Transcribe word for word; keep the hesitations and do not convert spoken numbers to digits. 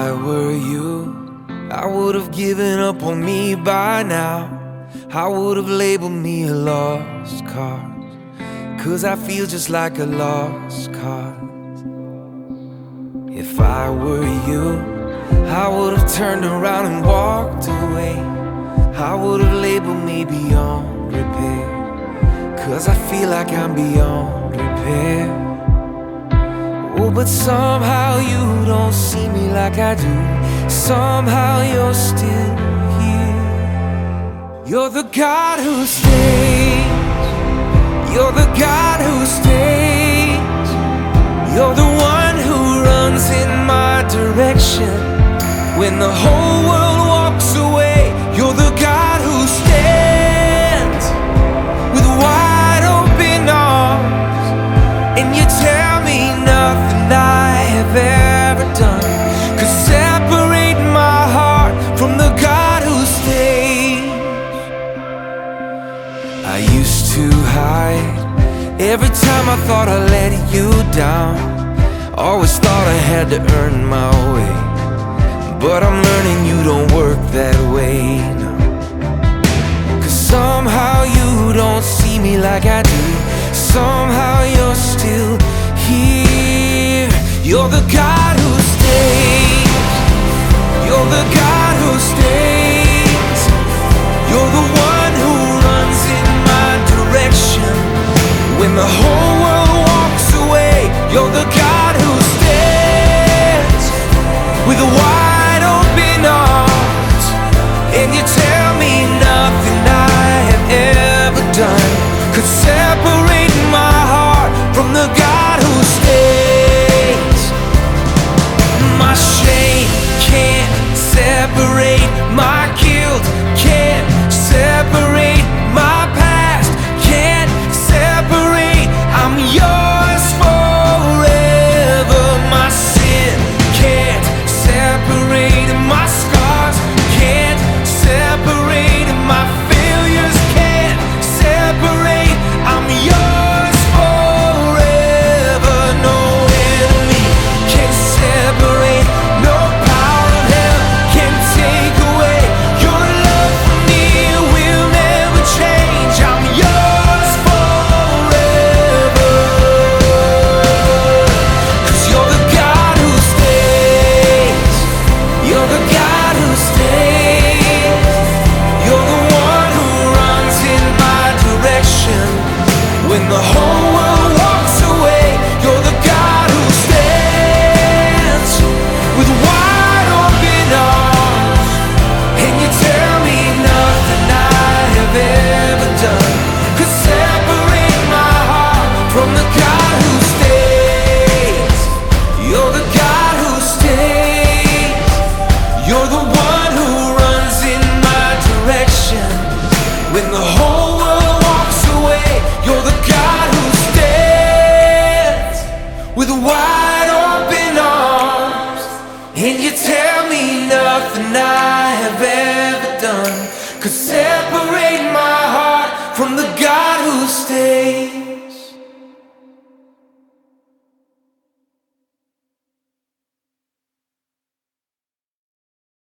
I were you, I would have given up on me by now. I would have labeled me a lost cause, 'cause I feel just like a lost cause. If I were you, I would have turned around and walked away. I would have labeled me beyond repair, 'cause I feel like I'm beyond repair. Oh, but somehow you don't see me like I do. Somehow you're still here. You're the God who stays. You're the God who stays. You're the one who runs in my direction when the whole world walks away. You're the God who stands with wide open arms, and you tell me nothing I have ever done could separate my heart from the God who stays. I used to hide every time I thought I let you down. Always thought I had to earn my way, but I'm learning you don't work that way, no. 'Cause somehow you don't see me like I do. Somehow you're still here. You're the God who stays. You're the God who stays. You're the one who runs in my direction when the whole world walks away. You're the God who stands with a wide open arms, and you tell me nothing I have ever done could separate my heart from the God who stays. My shame can't separate, my guilt can't separate, my past can't separate. I'm yours forever. My sin can't separate, my scars can't separate, my failures can't separate. I'm yours forever. No enemy can separate, no power in hell can take away. Your love for me will never change. I'm yours forever, 'cause you're the God who stays. You're the God who stays. You're the one who runs in my direction when the whole world walks away. You're the God who stands with wide open arms, and you tell me nothing I have ever done could separate my heart from the God who stays. You're the God who stays. You're the one who runs in my direction when the whole world walks away. You're the God who stands with wide open arms, and you tell me nothing I have ever done could separate